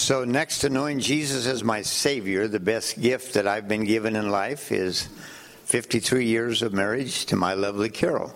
So next to knowing Jesus as my Savior, the best gift that I've been given in life is 53 years of marriage to my lovely Carol.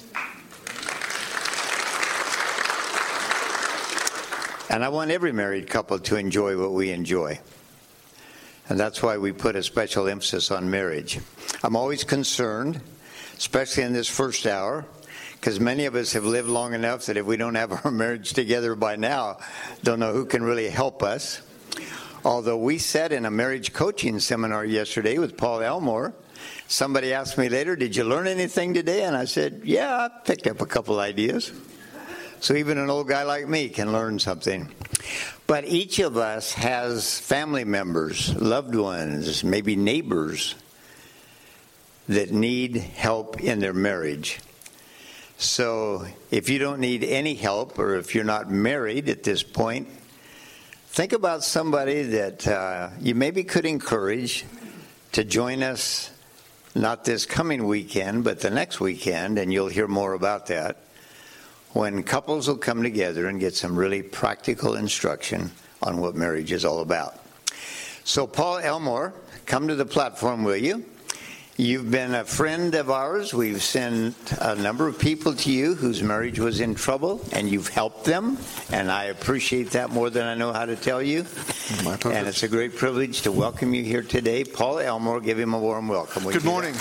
And I want every married couple to enjoy what we enjoy. And that's why we put a special emphasis on marriage. I'm always concerned, especially in this first hour, because many of us have lived long enough that if we don't have our marriage together by now, don't know who can really help us. Although we sat in a marriage coaching seminar yesterday with Paul Elmore, somebody asked me later, did you learn anything today? And I said, yeah, I picked up a couple ideas. So even an old guy like me can learn something. But each of us has family members, loved ones, maybe neighbors that need help in their marriage. So if you don't need any help, or if you're not married at this point, think about somebody that you maybe could encourage to join us, not this coming weekend, but the next weekend, and you'll hear more about that, when couples will come together and get some really practical instruction on what marriage is all about. So Paul Elmore, come to the platform, will you? You've been a friend of ours. We've sent a number of people to you whose marriage was in trouble, and you've helped them, and I appreciate that more than I know how to tell you. My pleasure. And it's a great privilege to welcome you here today. Paul Elmore, give him a warm welcome. Good morning.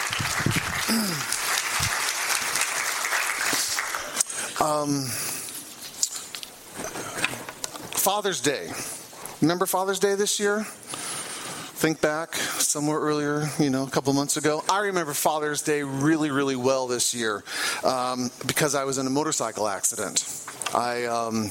Father's Day. Remember Father's Day this year? Think back somewhere earlier, a couple months ago. I remember Father's Day really, really well this year because I was in a motorcycle accident. I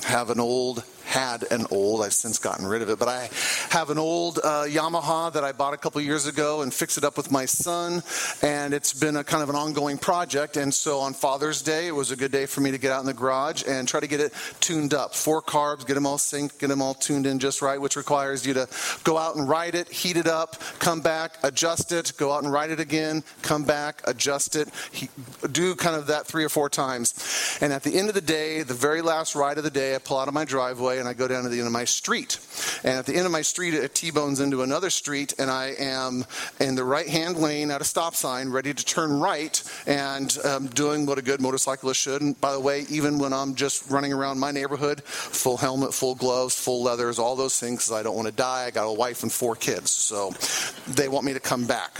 I've since gotten rid of it, but I have an old Yamaha that I bought a couple years ago and fixed it up with my son, and it's been a kind of an ongoing project. And so on Father's Day, it was a good day for me to get out in the garage and try to get it tuned up. 4 carbs, get them all synced, get them all tuned in just right, which requires you to go out and ride it, heat it up, come back, adjust it, go out and ride it again, come back, adjust it, do kind of that 3 or 4 times. And at the end of the day, the very last ride of the day, I pull out of my driveway and I go down to the end of my street. And at the end of my street, it T-bones into another street, and I am in the right-hand lane at a stop sign, ready to turn right, and doing what a good motorcyclist should. And by the way, even when I'm just running around my neighborhood, full helmet, full gloves, full leathers, all those things, because I don't want to die. I got a wife and 4 kids, so they want me to come back.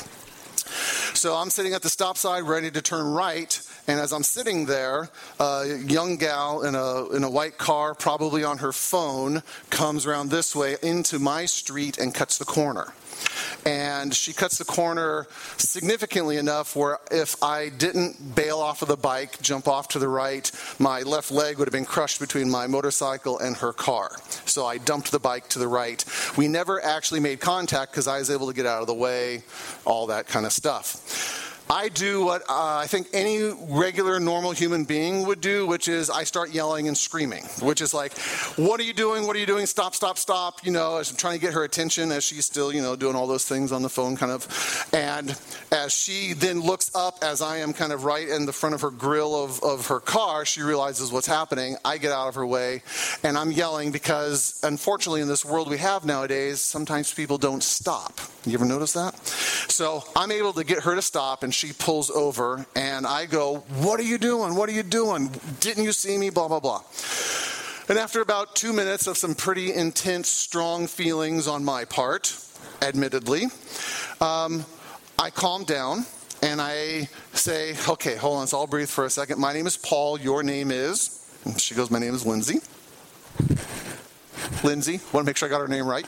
So I'm sitting at the stop sign, ready to turn right, and as I'm sitting there, a young gal in a white car, probably on her phone, comes around this way into my street and cuts the corner. And she cuts the corner significantly enough where if I didn't bail off of the bike, jump off to the right, my left leg would have been crushed between my motorcycle and her car. So I dumped the bike to the right. We never actually made contact because I was able to get out of the way, all that kind of stuff. I do what I think any regular, normal human being would do, which is I start yelling and screaming, which is like, what are you doing? What are you doing? Stop, stop, stop. As I'm trying to get her attention as she's still, doing all those things on the phone kind of. And as she then looks up, as I am kind of right in the front of her grill of her car, she realizes what's happening. I get out of her way, and I'm yelling because, unfortunately, in this world we have nowadays, sometimes people don't stop. You ever notice that? So I'm able to get her to stop, and she pulls over, and I go, what are you doing? What are you doing? Didn't you see me? Blah, blah, blah. And after about 2 minutes of some pretty intense, strong feelings on my part, admittedly, I calm down, and I say, okay, hold on, so I'll breathe for a second. My name is Paul. Your name is? And she goes, my name is Lindsay. Lindsay. Want to make sure I got her name right.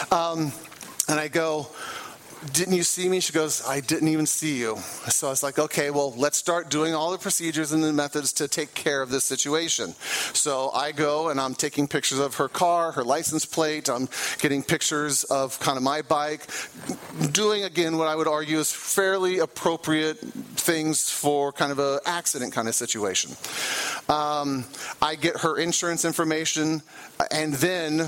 And I go, didn't you see me? She goes, I didn't even see you. So I was like, okay, well, let's start doing all the procedures and the methods to take care of this situation. So I go and I'm taking pictures of her car, her license plate. I'm getting pictures of kind of my bike, doing, again, what I would argue is fairly appropriate things for kind of an accident kind of situation. I get her insurance information, and then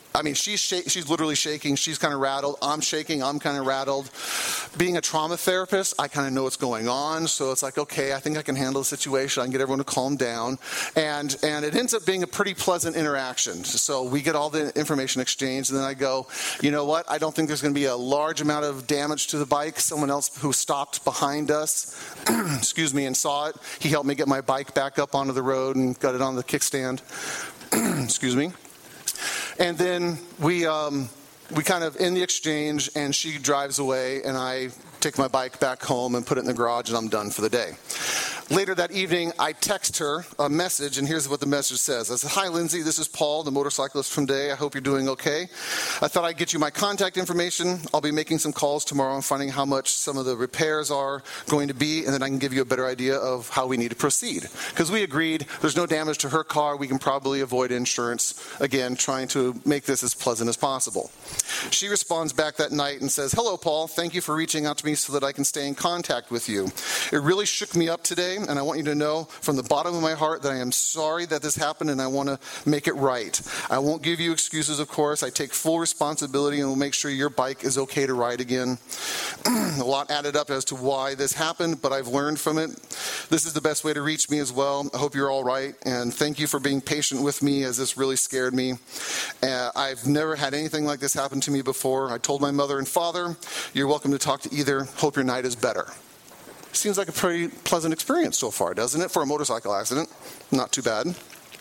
I mean, she's literally shaking. She's kind of rattled. I'm shaking. I'm kind of rattled. Being a trauma therapist, I kind of know what's going on. So it's like, okay, I think I can handle the situation. I can get everyone to calm down. And it ends up being a pretty pleasant interaction. So we get all the information exchanged. And then I go, you know what? I don't think there's going to be a large amount of damage to the bike. Someone else who stopped behind us, excuse me, and saw it, he helped me get my bike back up onto the road and got it on the kickstand. Excuse me. And then we kind of end the exchange, and she drives away, and I take my bike back home and put it in the garage, and I'm done for the day. Later that evening, I text her a message, and here's what the message says. I said, "Hi, Lindsay. This is Paul, the motorcyclist from Day. I hope you're doing okay. I thought I'd get you my contact information. I'll be making some calls tomorrow and finding how much some of the repairs are going to be, and then I can give you a better idea of how we need to proceed." Because we agreed there's no damage to her car. We can probably avoid insurance. Again, trying to make this as pleasant as possible. She responds back that night and says, "Hello, Paul. Thank you for reaching out to me so that I can stay in contact with you. It really shook me up today, and I want you to know from the bottom of my heart that I am sorry that this happened, and I want to make it right. I won't give you excuses, of course. I take full responsibility and will make sure your bike is okay to ride again." A lot added up as to why this happened, but I've learned from it. This is the best way to reach me as well. I hope you're all right, and thank you for being patient with me as this really scared me. I've never had anything like this happen to me before. I told my mother and father, "You're welcome to talk to either. Hope your night is better." Seems like a pretty pleasant experience so far, doesn't it, for a motorcycle accident? Not too bad.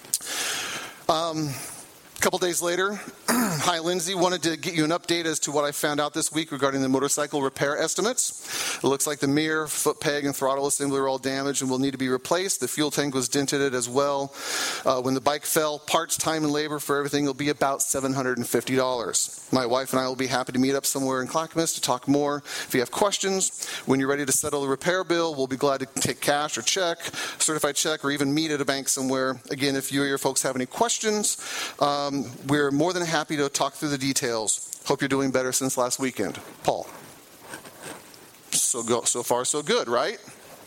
A couple days later, "Hi, Lindsay. Wanted to get you an update as to what I found out this week regarding the motorcycle repair estimates. It looks like the mirror, foot peg, and throttle assembly are all damaged and will need to be replaced. The fuel tank was dented as well. When the bike fell, parts, time, and labor for everything will be about $750. My wife and I will be happy to meet up somewhere in Clackamas to talk more. If you have questions, when you're ready to settle the repair bill, we'll be glad to take cash or check, certified check, or even meet at a bank somewhere. Again, if you or your folks have any questions, we're more than happy to talk through the details. Hope you're doing better since last weekend. Paul." So far, so good, right?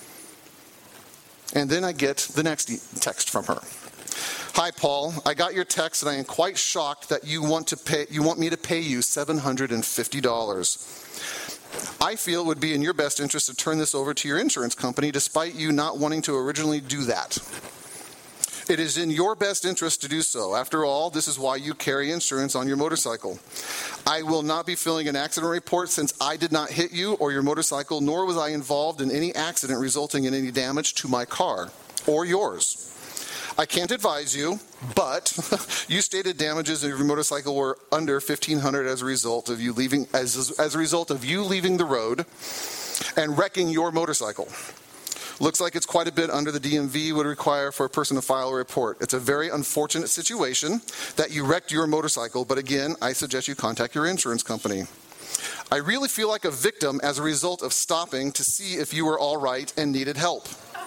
And then I get the next text from her. "Hi, Paul. I got your text, and I am quite shocked that you want me to pay you $750. I feel it would be in your best interest to turn this over to your insurance company, despite you not wanting to originally do that. It is in your best interest to do so. After all, this is why you carry insurance on your motorcycle. I will not be filling an accident report since I did not hit you or your motorcycle, nor was I involved in any accident resulting in any damage to my car or yours. I can't advise you, but you stated damages of your motorcycle were under $1,500 as a result of you leaving the road and wrecking your motorcycle. Looks like it's quite a bit under the DMV would require for a person to file a report. It's a very unfortunate situation that you wrecked your motorcycle, but again, I suggest you contact your insurance company. I really feel like a victim as a result of stopping to see if you were all right and needed help.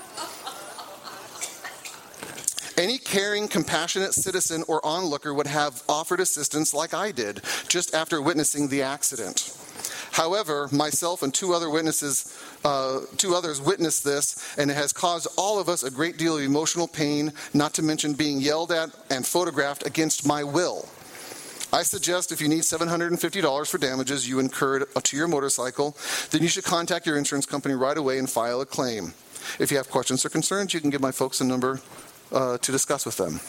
Any caring, compassionate citizen or onlooker would have offered assistance like I did just after witnessing the accident. However, myself and two others witnessed this, and it has caused all of us a great deal of emotional pain, not to mention being yelled at and photographed against my will. I suggest if you need $750 for damages you incurred to your motorcycle, then you should contact your insurance company right away and file a claim. If you have questions or concerns, you can give my folks a number to discuss with them."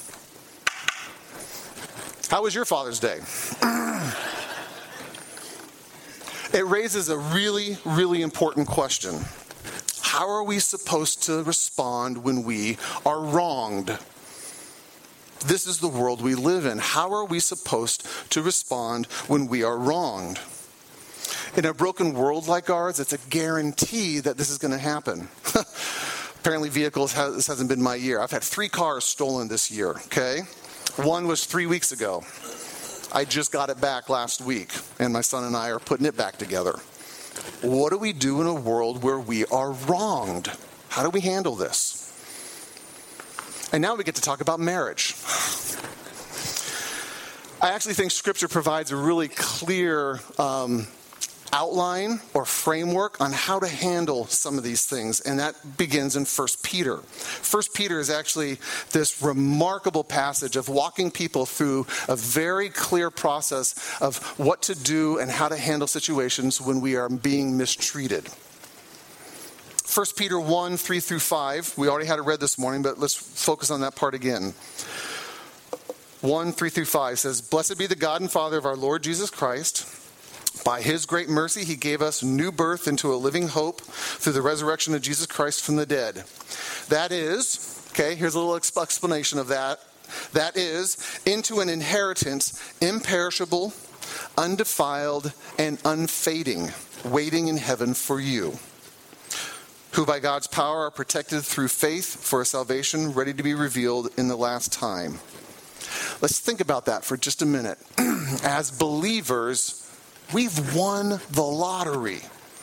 How was your Father's Day? It raises a really, really important question. How are we supposed to respond when we are wronged? This is the world we live in. How are we supposed to respond when we are wronged? In a broken world like ours, it's a guarantee that this is going to happen. Apparently this hasn't been my year. I've had 3 cars stolen this year, okay? One was 3 weeks ago. I just got it back last week, and my son and I are putting it back together. What do we do in a world where we are wronged? How do we handle this? And now we get to talk about marriage. I actually think Scripture provides a really clear outline or framework on how to handle some of these things, and that begins in 1 Peter. 1 Peter is actually this remarkable passage of walking people through a very clear process of what to do and how to handle situations when we are being mistreated. 1 Peter 1, 3 through 5, we already had it read this morning, but let's focus on that part again. 1, 3 through 5 says, "Blessed be the God and Father of our Lord Jesus Christ. By his great mercy, he gave us new birth into a living hope through the resurrection of Jesus Christ from the dead." That is, okay, here's a little explanation of that. That is, into an inheritance imperishable, undefiled, and unfading, waiting in heaven for you, who by God's power are protected through faith for a salvation ready to be revealed in the last time. Let's think about that for just a minute. As believers, we've won the lottery.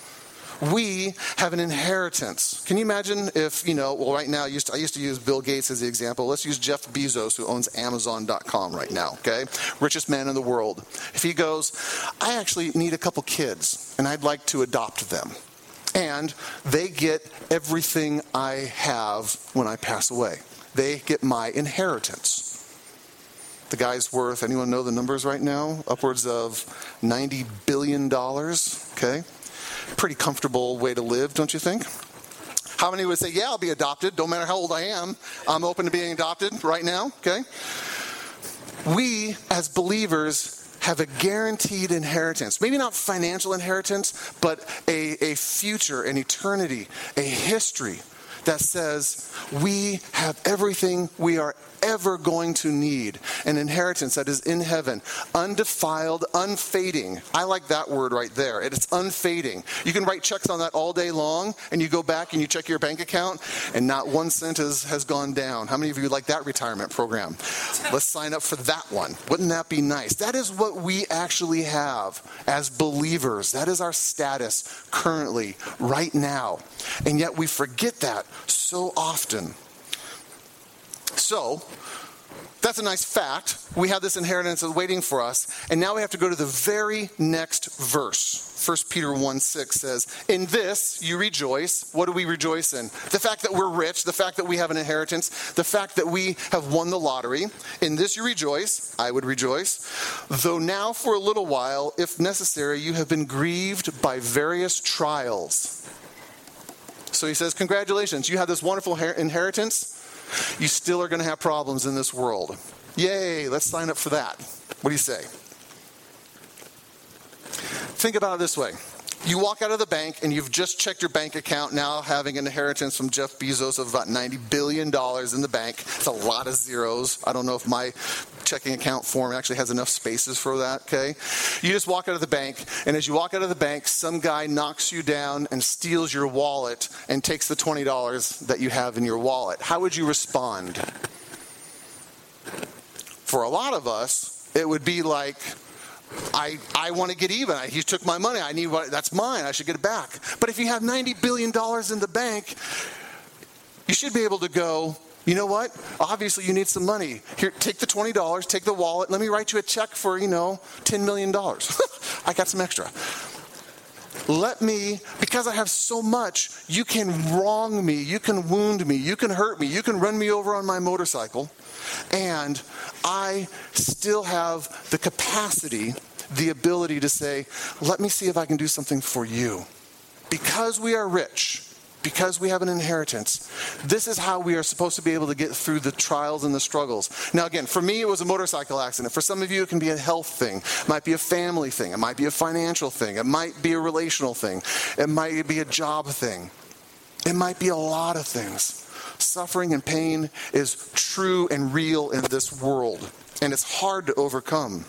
We have an inheritance. Can you imagine if, right now, I used to use Bill Gates as the example. Let's use Jeff Bezos, who owns Amazon.com right now, okay? Richest man in the world. If he goes, I actually need a couple kids, and I'd like to adopt them. And they get everything I have when I pass away. They get my inheritance. The guy's worth, anyone know the numbers right now? Upwards of $90 billion, okay? Pretty comfortable way to live, don't you think? How many would say, yeah, I'll be adopted, don't matter how old I am, I'm open to being adopted right now, okay? We, as believers, have a guaranteed inheritance. Maybe not financial inheritance, but a future, an eternity, a history that says we have everything we are ever going to need. An inheritance that is in heaven, undefiled, unfading. I like that word right there. It's unfading. You can write checks on that all day long, and you go back and you check your bank account, and not 1 cent has gone down. How many of you like that retirement program? Let's sign up for that one. Wouldn't that be nice? That is what we actually have as believers. That is our status currently, right now. And yet we forget that so often. So, that's a nice fact. We have this inheritance waiting for us. And now we have to go to the very next verse. 1 Peter 1:6 says, "In this you rejoice." What do we rejoice in? The fact that we're rich, the fact that we have an inheritance, the fact that we have won the lottery. "In this you rejoice," I would rejoice, "though now for a little while, if necessary, you have been grieved by various trials." So he says, congratulations, you have this wonderful inheritance. You still are going to have problems in this world. Yay, let's sign up for that. What do you say? Think about it this way. You walk out of the bank and you've just checked your bank account, now having an inheritance from Jeff Bezos of about $90 billion in the bank. It's a lot of zeros. I don't know if my checking account form actually has enough spaces for that, okay? You just walk out of the bank, and as you walk out of the bank, some guy knocks you down and steals your wallet and takes the $20 that you have in your wallet. How would you respond? For a lot of us, it would be like, I want to get even. He took my money. That's mine. I should get it back. But if you have $90 billion in the bank, you should be able to go, you know what? Obviously, you need some money. Here, take the $20, take the wallet. Let me write you a check for, $10 million. I got some extra. Because I have so much, you can wrong me, you can wound me, you can hurt me, you can run me over on my motorcycle, and I still have the capacity, the ability to say, let me see if I can do something for you. Because we are rich, because we have an inheritance, this is how we are supposed to be able to get through the trials and the struggles. Now again, for me it was a motorcycle accident. For some of you it can be a health thing. It might be a family thing. It might be a financial thing. It might be a relational thing. It might be a job thing. It might be a lot of things. Suffering and pain is true and real in this world, and it's hard to overcome.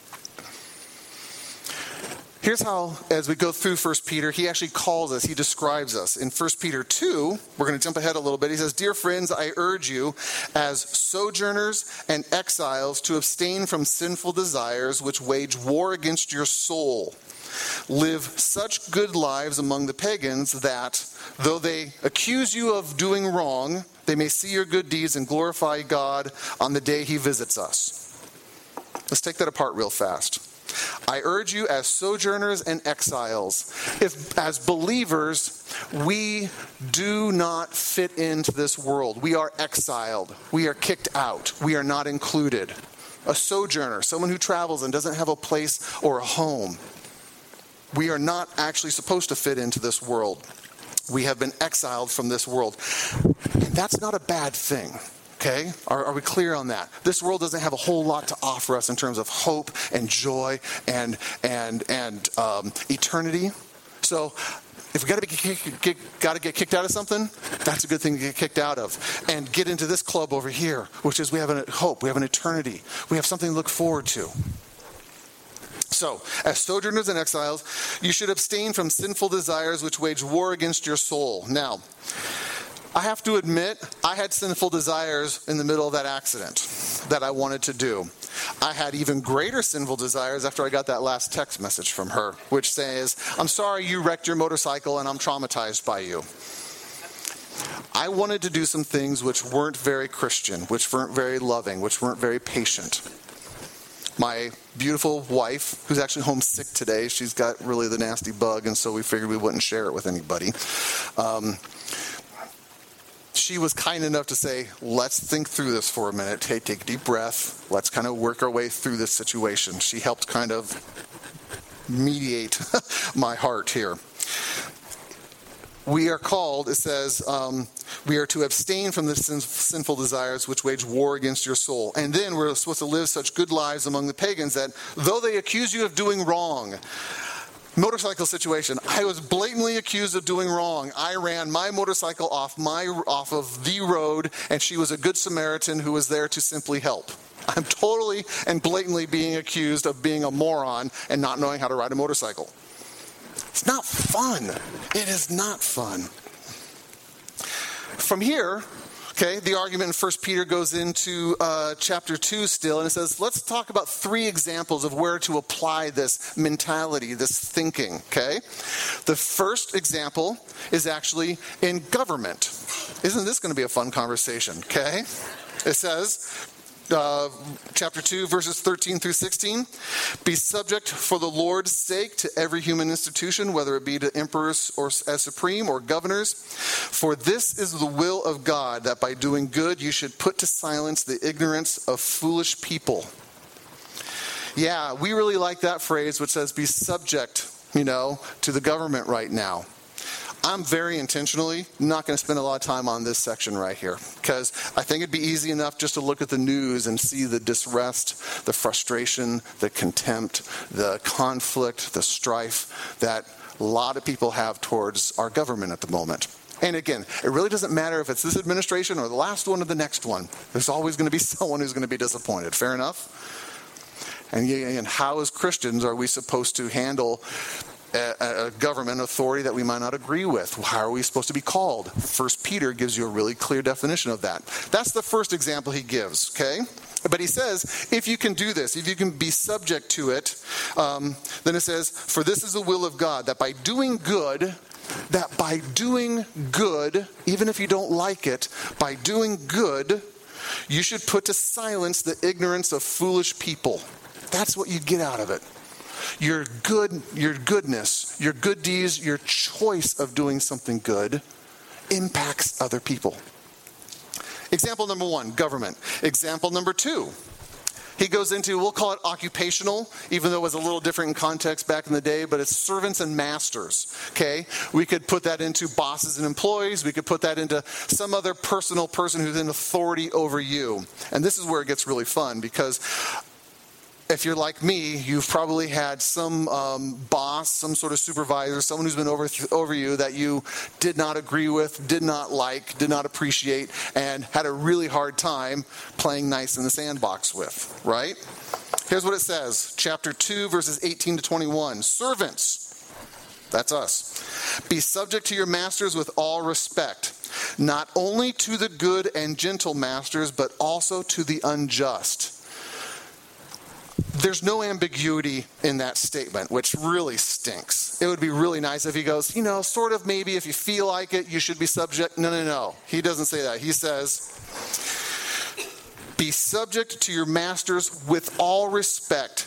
Here's how, as we go through 1 Peter, he actually calls us, he describes us. In 1 Peter 2, we're going to jump ahead a little bit. He says, "Dear friends, I urge you as sojourners and exiles to abstain from sinful desires which wage war against your soul. Live such good lives among the pagans that, though they accuse you of doing wrong, they may see your good deeds and glorify God on the day he visits us." Let's take that apart real fast. I urge you as sojourners and exiles, if as believers we do not fit into this world. We are exiled. We are kicked out. We are not included. A sojourner, someone who travels and doesn't have a place or a home. We are not actually supposed to fit into this world. We have been exiled from this world. And that's not a bad thing. Okay? Are we clear on that? This world doesn't have a whole lot to offer us in terms of hope and joy and eternity. So if we got to get kicked out of something, that's a good thing to get kicked out of. And get into this club over here, which is we have a hope, we have an eternity, we have something to look forward to. So, as sojourners and exiles, you should abstain from sinful desires which wage war against your soul. Now, I have to admit, I had sinful desires in the middle of that accident that I wanted to do. I had even greater sinful desires after I got that last text message from her, which says, I'm sorry you wrecked your motorcycle and I'm traumatized by you. I wanted to do some things which weren't very Christian, which weren't very loving, which weren't very patient. My beautiful wife, who's actually homesick today, she's got really the nasty bug, and so we figured we wouldn't share it with anybody. She was kind enough to say, let's think through this for a minute. Take a deep breath. Let's kind of work our way through this situation. She helped kind of mediate my heart here. We are called, it says, we are to abstain from the sinful desires which wage war against your soul. And then we're supposed to live such good lives among the pagans that though they accuse you of doing wrong, motorcycle situation, I was blatantly accused of doing wrong. I ran my motorcycle off of the road, and she was a good Samaritan who was there to simply help. I'm totally and blatantly being accused of being a moron and not knowing how to ride a motorcycle. It's not fun. It is not fun. From here, okay, the argument in 1 Peter goes into chapter 2 still, and it says, let's talk about 3 examples of where to apply this mentality, this thinking, okay? The first example is actually in government. Isn't this going to be a fun conversation, okay? It says, chapter 2, verses 13 through 16, be subject for the Lord's sake to every human institution, whether it be to emperors or as supreme or governors. For this is the will of God, that by doing good you should put to silence the ignorance of foolish people. Yeah, we really like that phrase which says be subject, to the government right now. I'm very intentionally not going to spend a lot of time on this section right here because I think it'd be easy enough just to look at the news and see the disrest, the frustration, the contempt, the conflict, the strife that a lot of people have towards our government at the moment. And again, it really doesn't matter if it's this administration or the last one or the next one. There's always going to be someone who's going to be disappointed. Fair enough? And how as Christians are we supposed to handle a government authority that we might not agree with? How are we supposed to be called? 1 Peter gives you a really clear definition of that. That's the first example he gives, okay? But he says, if you can do this, if you can be subject to it, then it says, for this is the will of God, that by doing good, even if you don't like it, by doing good, you should put to silence the ignorance of foolish people. That's what you get out of it. Your goodness, your good deeds, your choice of doing something good impacts other people. Example number 1, government. Example number 2, he goes into, we'll call it occupational, even though it was a little different in context back in the day, but it's servants and masters, okay? We could put that into bosses and employees. We could put that into some other personal person who's in authority over you. And this is where it gets really fun because if you're like me, you've probably had some boss, some sort of supervisor, someone who's been over you that you did not agree with, did not like, did not appreciate, and had a really hard time playing nice in the sandbox with, right? Here's what it says, chapter 2, verses 18 to 21. Servants, that's us, be subject to your masters with all respect, not only to the good and gentle masters, but also to the unjust. There's no ambiguity in that statement, which really stinks. It would be really nice if he goes, sort of maybe if you feel like it, you should be subject. No. He doesn't say that. He says, be subject to your masters with all respect,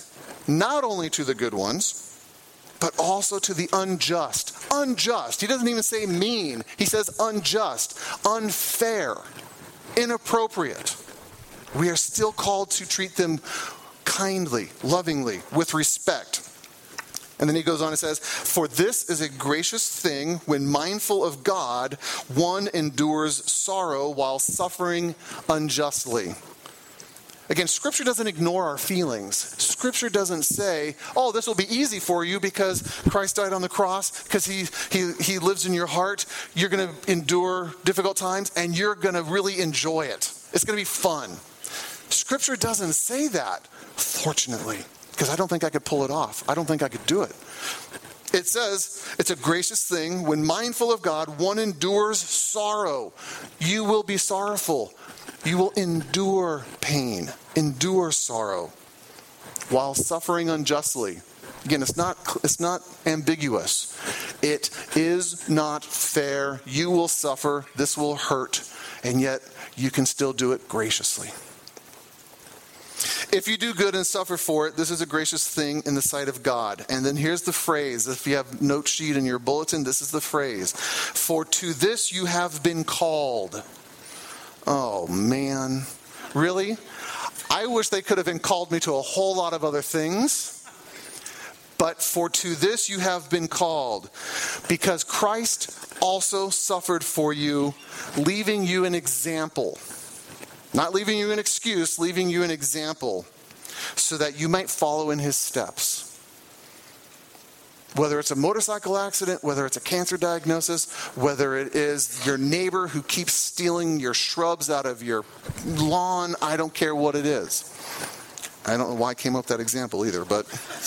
not only to the good ones, but also to the unjust. Unjust. He doesn't even say mean. He says unjust, unfair, inappropriate. We are still called to treat them kindly, lovingly, with respect. And then he goes on and says, for this is a gracious thing when mindful of God, one endures sorrow while suffering unjustly. Again, Scripture doesn't ignore our feelings. Scripture doesn't say, oh, this will be easy for you because Christ died on the cross, because he lives in your heart. You're going to endure difficult times, and you're going to really enjoy it. It's going to be fun. Scripture doesn't say that, fortunately, because I don't think I could pull it off. I don't think I could do it. It says, it's a gracious thing. When mindful of God, one endures sorrow. You will be sorrowful. You will endure pain, endure sorrow, while suffering unjustly. Again, it's not ambiguous. It is not fair. You will suffer. This will hurt. And yet, you can still do it graciously. If you do good and suffer for it, this is a gracious thing in the sight of God. And then here's the phrase. If you have a note sheet in your bulletin, this is the phrase. For to this you have been called. Oh, man. Really? I wish they could have called me to a whole lot of other things. But for to this you have been called, because Christ also suffered for you, leaving you an example. Not leaving you an excuse, leaving you an example, so that you might follow in his steps. Whether it's a motorcycle accident, whether it's a cancer diagnosis, whether it is your neighbor who keeps stealing your shrubs out of your lawn, I don't care what it is. I don't know why I came up with that example either, but...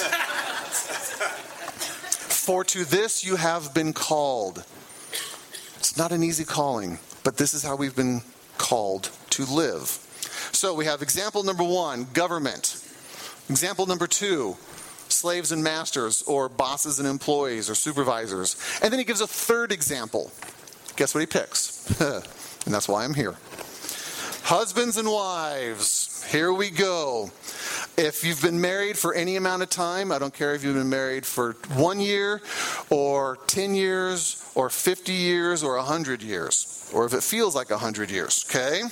For to this you have been called. It's not an easy calling, but this is how we've been called to live. So we have example number 1, government. Example number 2, slaves and masters, or bosses and employees, or supervisors. And then he gives a third example. Guess what he picks? And that's why I'm here. Husbands and wives. Here we go. If you've been married for any amount of time, I don't care if you've been married for 1 year, or 10 years, or 50 years, or 100 years, or if it feels like 100 years, okay?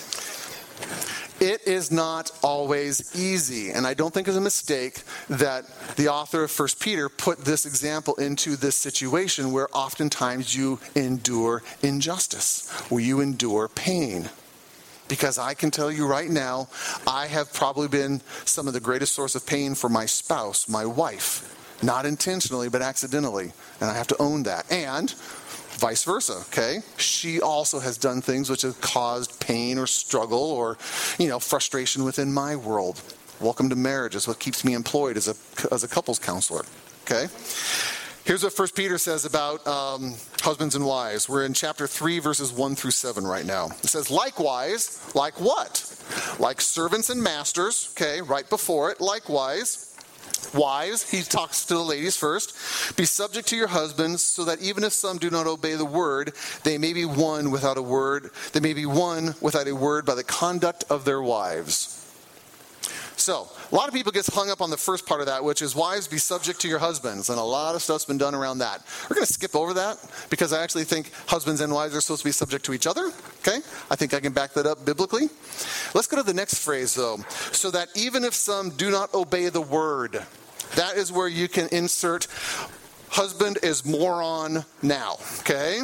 It is not always easy, and I don't think it's a mistake that the author of 1 Peter put this example into this situation where oftentimes you endure injustice, where you endure pain. Because I can tell you right now, I have probably been some of the greatest source of pain for my spouse, my wife. Not intentionally, but accidentally. And I have to own that. And vice versa, okay? She also has done things which have caused pain or struggle or, frustration within my world. Welcome to marriage is what keeps me employed as a couples counselor, okay? Here's what 1 Peter says about husbands and wives. We're in chapter 3, verses 1 through 7 right now. It says, likewise, like what? Like servants and masters, okay, right before it, likewise. Wives, he talks to the ladies first. Be subject to your husbands, so that even if some do not obey the word, they may be won without a word. They may be won without a word by the conduct of their wives. So, a lot of people get hung up on the first part of that, which is wives, be subject to your husbands. And a lot of stuff's been done around that. We're going to skip over that because I actually think husbands and wives are supposed to be subject to each other. Okay? I think I can back that up biblically. Let's go to the next phrase, though. So that even if some do not obey the word, that is where you can insert husband is moron now. Okay?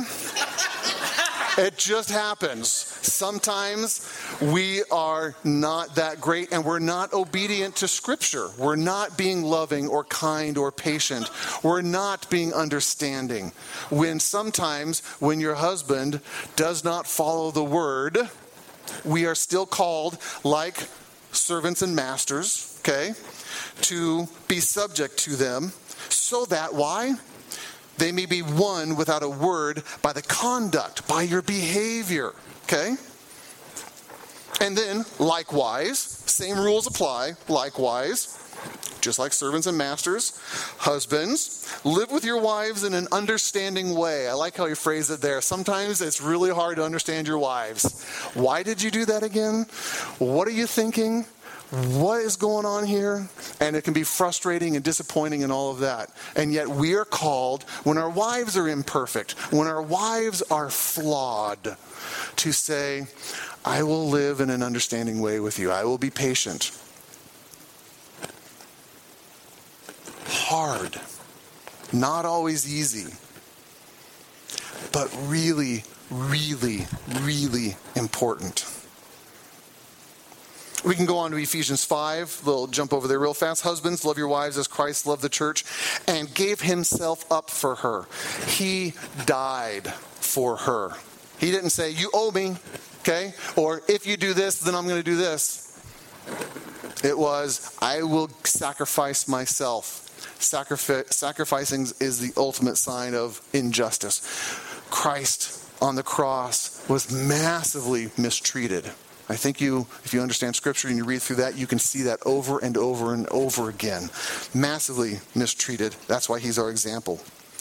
It just happens. Sometimes we are not that great and we're not obedient to Scripture. We're not being loving or kind or patient. We're not being understanding. Sometimes when your husband does not follow the word, we are still called, like servants and masters, okay, to be subject to them so that, why? They may be won without a word by the conduct, by your behavior, okay? And then, likewise, same rules apply, likewise, just like servants and masters, husbands, live with your wives in an understanding way. I like how you phrase it there. Sometimes it's really hard to understand your wives. Why did you do that again? What are you thinking? what is going on here? And it can be frustrating and disappointing and all of that. And yet we are called, when our wives are imperfect, when our wives are flawed, to say, I will live in an understanding way with you. I will be patient. Hard. Not always easy. But really, really, really important. We can go on to Ephesians 5. We'll jump over there real fast. Husbands, love your wives as Christ loved the church and gave himself up for her. He died for her. He didn't say, you owe me, okay? Or if you do this, then I'm going to do this. It was, I will sacrifice myself. Sacrificing is the ultimate sign of injustice. Christ on the cross was massively mistreated. I think if you understand Scripture and you read through that, you can see that over and over and over again. Massively mistreated. That's why he's our example.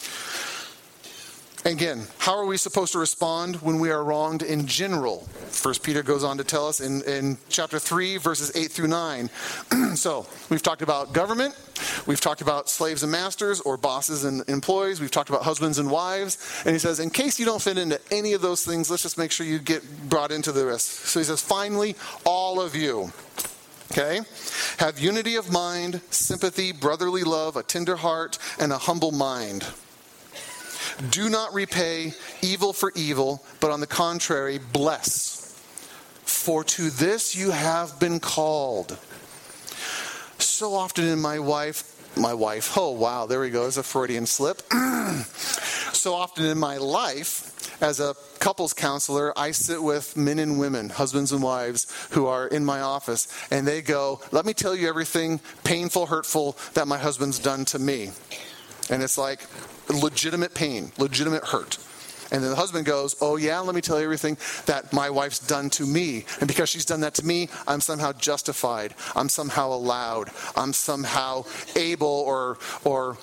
Again, how are we supposed to respond when we are wronged in general? 1 Peter goes on to tell us in chapter 3, verses 8 through 9. So, we've talked about government. We've talked about slaves and masters, or bosses and employees. We've talked about husbands and wives. And he says, in case you don't fit into any of those things, let's just make sure you get brought into the rest. So he says, finally, all of you, okay, have unity of mind, sympathy, brotherly love, a tender heart, and a humble mind. Do not repay evil for evil, but on the contrary, bless. For to this you have been called. So often in my wife, oh wow, there we go, there's a Freudian slip. So often in my life, as a couples counselor, I sit with men and women, husbands and wives, who are in my office, and they go, let me tell you everything painful, hurtful that my husband's done to me. And it's like legitimate pain, legitimate hurt. And then the husband goes, oh yeah, let me tell you everything that my wife's done to me. And because she's done that to me, I'm somehow justified. I'm somehow allowed. I'm somehow able or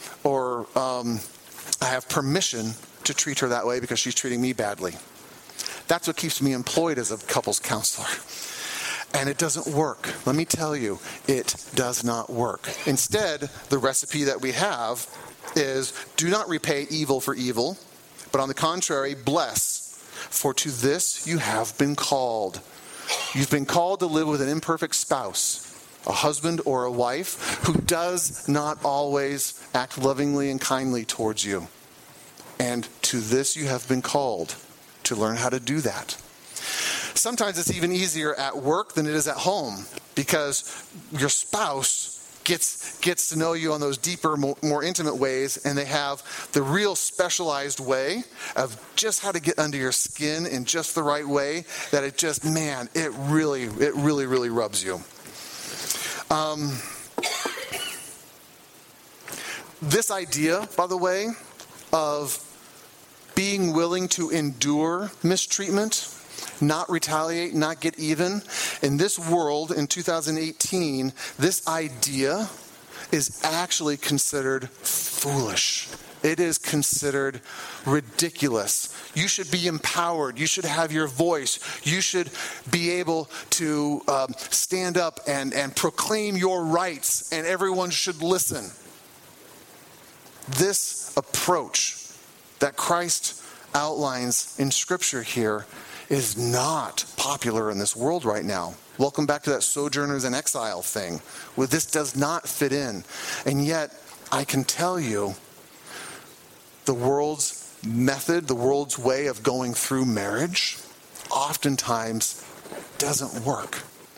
I have permission to treat her that way because she's treating me badly. That's what keeps me employed as a couples counselor. And it doesn't work. Let me tell you, it does not work. Instead, the recipe that we have is do not repay evil for evil, but on the contrary, bless. For to this you have been called. You've been called to live with an imperfect spouse, a husband or a wife who does not always act lovingly and kindly towards you. And to this you have been called, to learn how to do that. Sometimes it's even easier at work than it is at home because your spouse gets to know you on those deeper, more intimate ways, and they have the real specialized way of just how to get under your skin in just the right way that it just, man, it really rubs you. This idea, by the way, of being willing to endure mistreatment, not retaliate, not get even. In this world, in 2018, this idea is actually considered foolish. It is considered ridiculous. You should be empowered. You should have your voice. You should be able to stand up and proclaim your rights, and everyone should listen. This approach that Christ outlines in Scripture here is not popular in this world right now. Welcome back to that sojourners and exile thing. Well, this does not fit in. And yet, I can tell you, the world's method, the world's way of going through marriage, oftentimes doesn't work.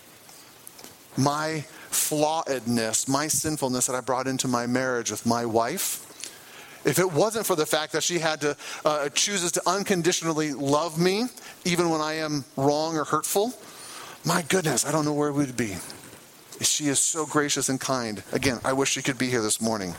My flawedness, my sinfulness that I brought into my marriage with my wife, if it wasn't for the fact that she had to chooses to unconditionally love me, even when I am wrong or hurtful, my goodness, I don't know where we'd be. She is so gracious and kind. Again, I wish she could be here this morning.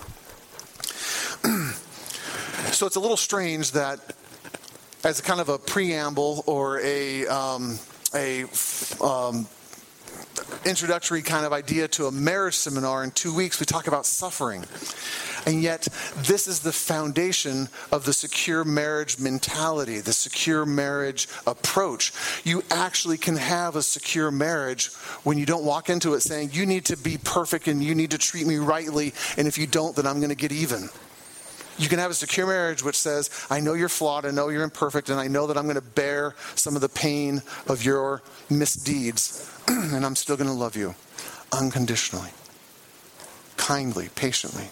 So it's a little strange that, as a kind of a preamble or introductory kind of idea to a marriage seminar. In 2 weeks, we talk about suffering. And yet, this is the foundation of the secure marriage mentality, the secure marriage approach. You actually can have a secure marriage when you don't walk into it saying, you need to be perfect and you need to treat me rightly, and if you don't, then I'm going to get even. You can have a secure marriage which says, I know you're flawed, I know you're imperfect, and I know that I'm going to bear some of the pain of your misdeeds, and I'm still going to love you unconditionally, kindly, patiently.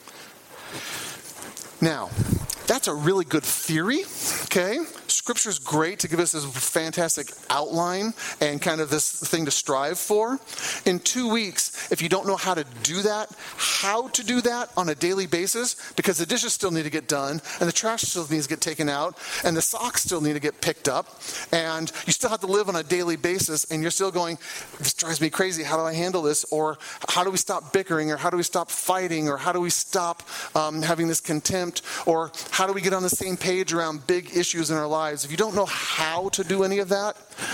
Now, that's a really good theory, okay? Scripture's great to give us this fantastic outline and kind of this thing to strive for. In 2 weeks, if you don't know how to do that on a daily basis, because the dishes still need to get done, and the trash still needs to get taken out, and the socks still need to get picked up, and you still have to live on a daily basis, and you're still going, this drives me crazy, how do I handle this? Or how do we stop bickering? Or how do we stop fighting? Or how do we stop having this contempt? Or how do we get on the same page around big issues in our lives? If you don't know how to do any of that,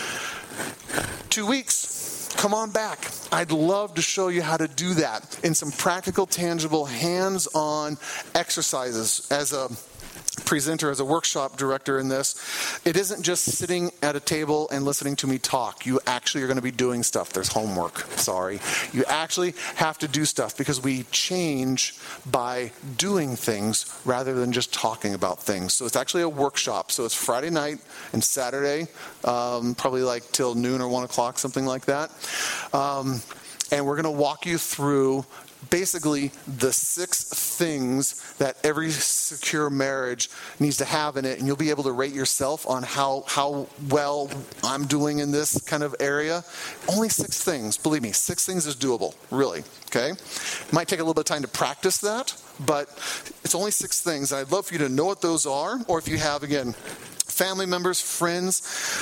2 weeks, come on back. I'd love to show you how to do that in some practical, tangible, hands-on exercises. As a presenter, as a workshop director in this, it isn't just sitting at a table and listening to me talk. You actually are going to be doing stuff. There's homework. Sorry. You actually have to do stuff because we change by doing things rather than just talking about things. So it's actually a workshop. So it's Friday night and Saturday, probably like till noon or 1 o'clock, something like that. And we're going to walk you through basically the 6 things that every secure marriage needs to have in it, and you'll be able to rate yourself on how well I'm doing in this kind of area. Only 6 things. Believe me, 6 things is doable, really, okay? It might take a little bit of time to practice that, but it's only 6 things. And I'd love for you to know what those are, or if you have, again, family members, friends.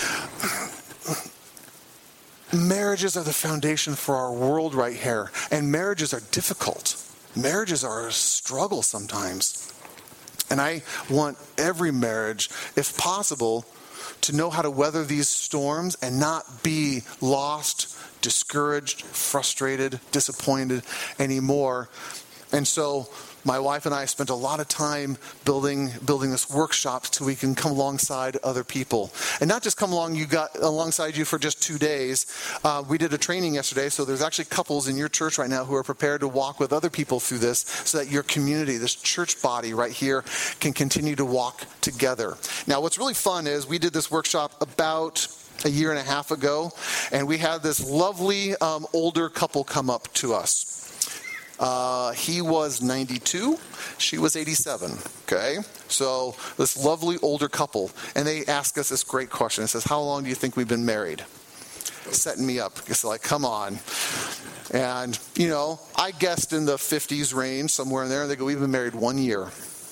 Marriages are the foundation for our world right here. And marriages are difficult. Marriages are a struggle sometimes. And I want every marriage, if possible, to know how to weather these storms and not be lost, discouraged, frustrated, disappointed anymore. And so my wife and I spent a lot of time building this workshop so we can come alongside other people. And not just come alongside you for just 2 days. We did a training yesterday, so there's actually couples in your church right now who are prepared to walk with other people through this so that your community, this church body right here, can continue to walk together. Now, what's really fun is we did this workshop about a year and a half ago, and we had this lovely older couple come up to us. He was 92, she was 87, okay? So this lovely older couple, and they asked us this great question. It says, how long do you think we've been married? Setting me up. It's like, come on. And, I guessed in the 50s range, somewhere in there, and they go, we've been married 1 year.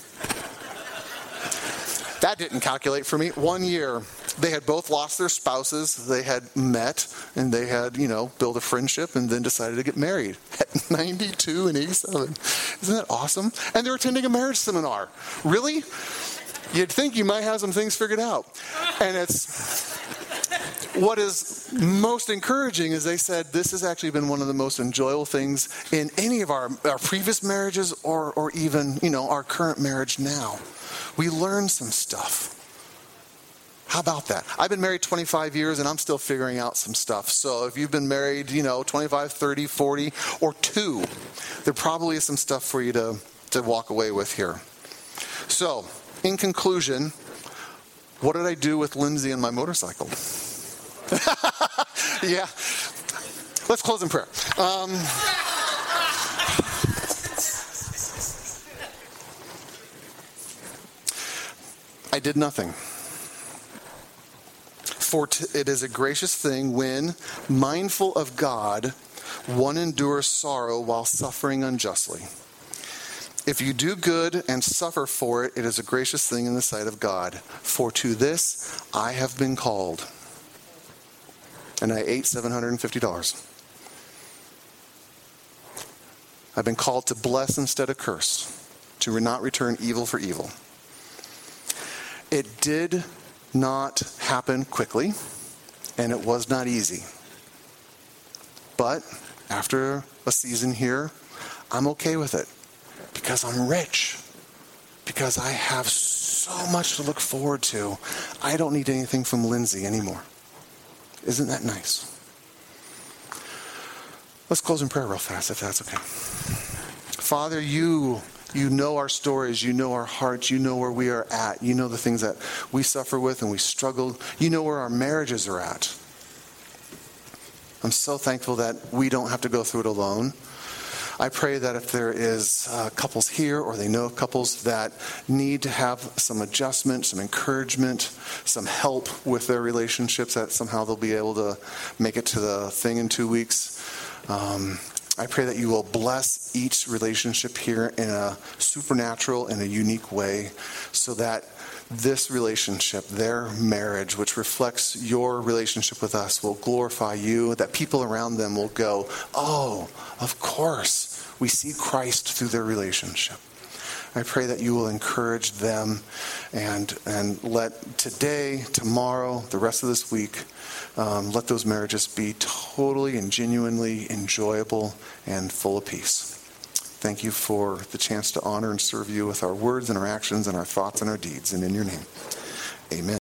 That didn't calculate for me. 1 year. They had both lost their spouses. They had met, and they had, built a friendship and then decided to get married at 92 and 87. Isn't that awesome? And they're attending a marriage seminar. Really? You'd think you might have some things figured out. And what is most encouraging is they said this has actually been one of the most enjoyable things in any of our previous marriages or even, our current marriage now. We learned some stuff. How about that? I've been married 25 years and I'm still figuring out some stuff. So if you've been married, 25, 30, 40, or 2, there probably is some stuff for you to walk away with here. So, in conclusion, what did I do with Lindsay and my motorcycle? Yeah. Let's close in prayer. I did nothing. For it is a gracious thing when, mindful of God, one endures sorrow while suffering unjustly. If you do good and suffer for it, it is a gracious thing in the sight of God. For to this I have been called. And I ate $750. I've been called to bless instead of curse, to not return evil for evil. It did not happen quickly, and it was not easy. But after a season here, I'm okay with it because I'm rich, because I have so much to look forward to. I don't need anything from Lindsay anymore. Isn't that nice? Let's close in prayer real fast, if that's okay. Father, you know our stories. You know our hearts. You know where we are at. You know the things that we suffer with and we struggle. You know where our marriages are at. I'm so thankful that we don't have to go through it alone. I pray that if there is couples here or they know of couples that need to have some adjustment, some encouragement, some help with their relationships, that somehow they'll be able to make it to the thing in 2 weeks. I pray that you will bless each relationship here in a supernatural and a unique way so that this relationship, their marriage, which reflects your relationship with us, will glorify you, that people around them will go, oh, of course, we see Christ through their relationship. I pray that you will encourage them and let today, tomorrow, the rest of this week, let those marriages be totally and genuinely enjoyable and full of peace. Thank you for the chance to honor and serve you with our words and our actions and our thoughts and our deeds. And in your name, amen.